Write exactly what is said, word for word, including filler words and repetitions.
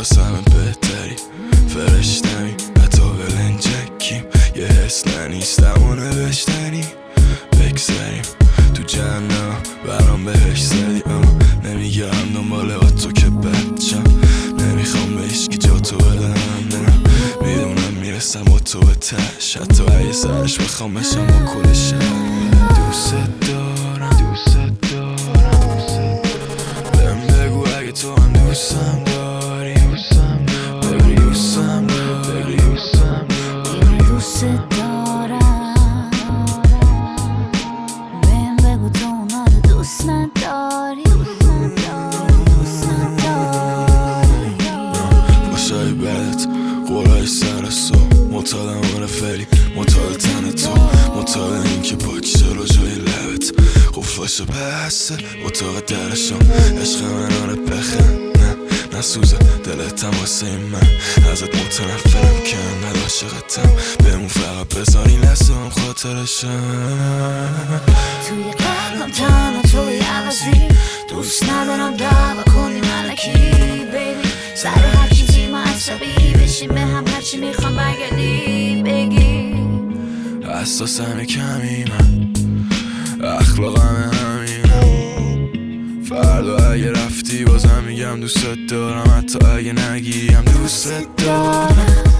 واسم بهتری فرشتمی حتی ولنجکیم یه حس ننیستم و نوشتنی بگذاریم تو جهنم برام بهش زدی نمیگرم دنبال تو که بچم نمیخوام به هیچکی جا تو بدم میدونم میرسم با تو به تش حتی اگه سرش بخوام بشم با کل شب دوست دارم دوست دارم بهم بگو اگه تو هم دوستم داری دوستم داری دوستم داری دوستم داری دوست دارم بهم بگو تو اونا رو دوست نداری دوست نداری باشای بدت قولای سر سو معتادم آره فری معتاد تن تو معتاد این که پاک چرا جای لبت قفلاش بسته اتاق درشم عشق من آره بخن نه نسوزه دلتم واسه من ازت متنفرم که انقدر عاشقتم بهمون فقط بذاری لحظه‌ام خاطرشم توی قلبم تنها توی عوضی دوست ندارم دعوا کنی ملکی بیبی سر هر چیزی ما عصبی بشیم به هم هرچی میخوام برگردی بگی حساسم کمی من اخلاقم همینم فردا اگه رفتی بازم میگم دوست دارم حتی اگه نگیم دوست دارم